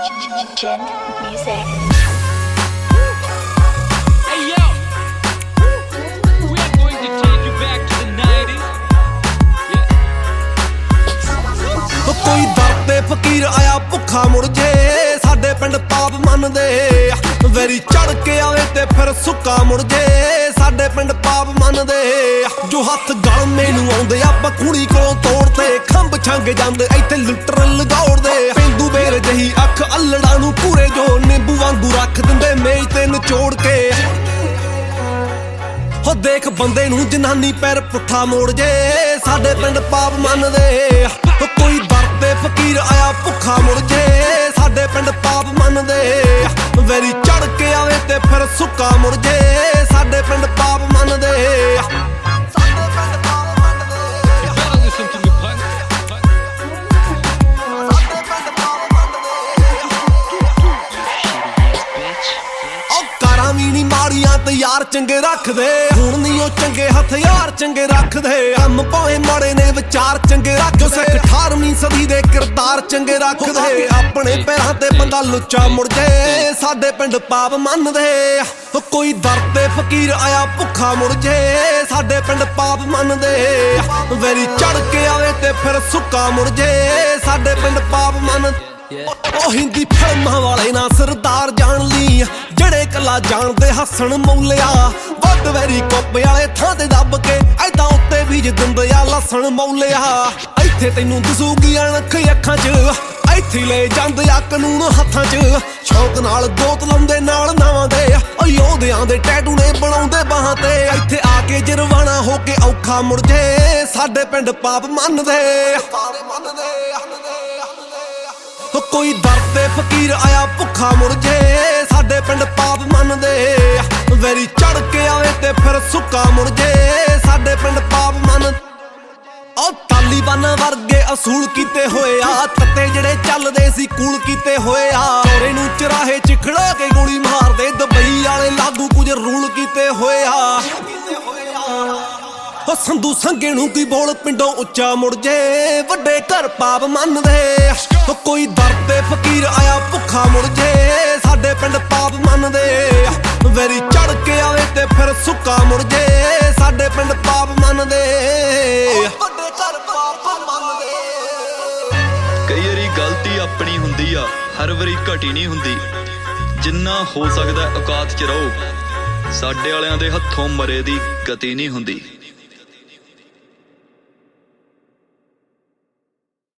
Gen Music. Hey yo, we are going to take you back to the 90s. कोई दर्द फकीर आया भुखा मुड़ जे साडे पिंड पाप मनदे वेरी चढ़ के आवे ते फिर सुक्का मुड़ जे साडे पिंड पाप मनदे जो हथ गल मैनू आउंदे आपां कुड़ी कोलों तोड़ते खंभ छंग जांदे इत्थे लुੱਟਰ लगौड़दे पेंदू बेर जही अख अल्लड़ा नू पूरे जो नींबू वांगू रख दिंदे मेज ते निचोड़ के हो देख बंदे नू जनानी पैर पुट्ठा मोड़ जे साडे पिंड पाप मनदे कोई दर्द फकीर आया भुखा मुड़ जे साडे पिंड पाप मनदे वेरी चढ़ के आवे ते फिर सुक्का मुड़ जे साडे पिंड पाप मनदे You better listen to me, punk. ਕਾਰਾਂ ਵੀ ਨੀ ਮਾੜੀਆਂ ਤੇ ਯਾਰ ਚੰਗੇ ਰੱਖਦੇ ਹੁਣ ਨੀ ਉਹ ਚੰਗੇ ਹਥਿਆਰ ਚੰਗੇ ਰੱਖਦੇ ਕੰਮ ਭਾਵੇਂ ਮਾੜੇ ਨੇ ਵਿਚਾਰ ਚੰਗੇ ਰੱਖਦੇ ਸਿੱਖ 18ਵੀਂ ਸਦੀ ਦੇ ਕਿਰਦਾਰ ਚੰਗੇ ਰੱਖਦੇ ਆਪਣੇ ਪੈਰਾਂ ਤੇ ਬੰਦਾ ਲੁੱਚਾ ਮੁੜ ਜੇ ਸਾਡੇ ਪਿੰਡ ਪਾਪ ਮੰਨਦੇ ਕੋਈ ਦਰਦ ਫਕੀਰ ਆਇਆ ਭੁੱਖਾ ਮੁੜ ਜੇ ਸਾਡੇ ਪਿੰਡ ਪਾਪ ਮੰਨਦੇ ਵੈਰੀ ਚੜ ਕੇ ਆਵੇ ਤੇ ਫਿਰ ਸੁੱਕਾ ਮੁੜ ਜੇ ਸਾਡੇ ਪਿੰਡ ਪਾਪ ਮੰਨਦੇ ਉਹ ਹਿੰਦੀ ਫਿਲਮਾਂ ਵਾਲੇ ਨਾ ਸਰਦਾਰ ਜਾਣ ਲਈ ਜਿਹੜੇ ਕੱਲਾ ਜਾਣਦੇ ਹੱਸਣ ਮੌਲਿਆ ਵੱਡ ਵੈਰੀ ਕੋਪੇ ਵਾਲੇ ਥਾਂ ਤੇ ਦੱਬ ਕੇ ਐਦਾਂ ਉੱਤੇ ਬੀਜ ਦਿੰਦੇ ਆ ਲਸਣ ਮੌਲਿਆ ਇੱਥੇ ਤੈਨੂੰ ਦਸੂਗੀ ਅਣਖ ਅੱਖਾਂ 'ਚ ਇੱਥੇ ਲੈ ਜਾਂਦੇ ਆ ਕਾਨੂੰਨ ਹੱਥਾਂ 'ਚ ਸ਼ੌਕ ਨਾਲ ਗੋਤ ਲਾਉਂਦੇ ਨਾਲ ਨਾਵਾਂ ਦੇ ਯੋਧਿਆਂ ਦੇ ਟੈਟੂ ਨੇ ਬਣਾਉਂਦੇ ਬਾਹਾਂ ਤੇ ਇੱਥੇ ਆ ਕੇ ਜਰਵਾਣਾ ਹੋ ਕੇ ਔਖਾ ਮੁੜ ਜੇ ਸਾਡੇ ਪਿੰਡ ਪਾਪ ਮੰਨਦੇ ਕੋਈ ਦਰਦ ਫਕੀਰ ਆਇਆ ਭੁੱਖਾ ਮੁੜ ਜੇ ਸਾਡੇ ਪਿੰਡ ਪਾਪ ਮੰਨਦੇ ਵੈਰੀ ਚੜ ਕੇ ਆਵੇ ਤੇ ਫਿਰ ਸੁੱਕਾ ਮੁੜ ਜੇ ਸਾਡੇ ਪਿੰਡ ਪਾਪ ਮੰਨ ਉਹ ਤਾਲੀਬਾਨਾਂ ਵਰਗੇ ਅਸੂਲ ਕੀਤੇ ਹੋਏ ਆ ਤੱਤੇ ਜਿਹੜੇ ਚੱਲਦੇ ਸੀ ਕੂਲ ਕੀਤੇ ਹੋਏ ਆ ਚੋਰੇ ਨੂੰ ਚਰਾਹੇ 'ਚ ਖੜਾ ਕੇ ਗੋਲੀ ਮਾਰਦੇ ਦੁਬਈ ਵਾਲੇ ਲਾਗੂ ਕੁਝ ਰੂਲ ਕੀਤੇ ਹੋਏ ਆ ਉਹ ਸੰਧੂ ਸੰਗੇ ਨੂੰ ਕੀ ਬੋਲ ਪਿੰਡੋਂ ਉੱਚਾ ਮੁੜ ਜੇ ਵੱਡੇ ਘਰ ਪਾਪ ਮੰਨਦੇ ਕੋਈ ਦਰਦ ਫਕੀਰ ਆਇਆ ਭੁੱਖਾ ਮੁੜ ਜੇ ਸਾਡੇ ਪਿੰਡ ਪਾਪ ਮੰਨਦੇ ਵੈਰੀ ਚੜ ਕੇ ਆਵੇ ਤੇ ਫਿਰ ਸੁੱਕਾ ਮੁੜ ਜੇ ਸਾਡੇ ਪਿੰਡ ਪਾਪ ਮੰਨਦੇ ਵੱਡੇ ਘਰ ਪਾਪ ਮੰਨਦੇ ਕਈ ਵਾਰੀ ਗਲਤੀ ਆਪਣੀ ਹੁੰਦੀ ਆ ਹਰ ਵਾਰੀ ਘਟੀ ਨਹੀਂ ਹੁੰਦੀ ਜਿੰਨਾ ਹੋ ਸਕਦਾ ਔਕਾਤ 'ਚ ਰਹੋ ਸਾਡੇ ਵਾਲਿਆਂ ਦੇ ਹੱਥੋਂ ਮਰੇ ਦੀ ਗਤੀ ਨਹੀਂ ਹੁੰਦੀ।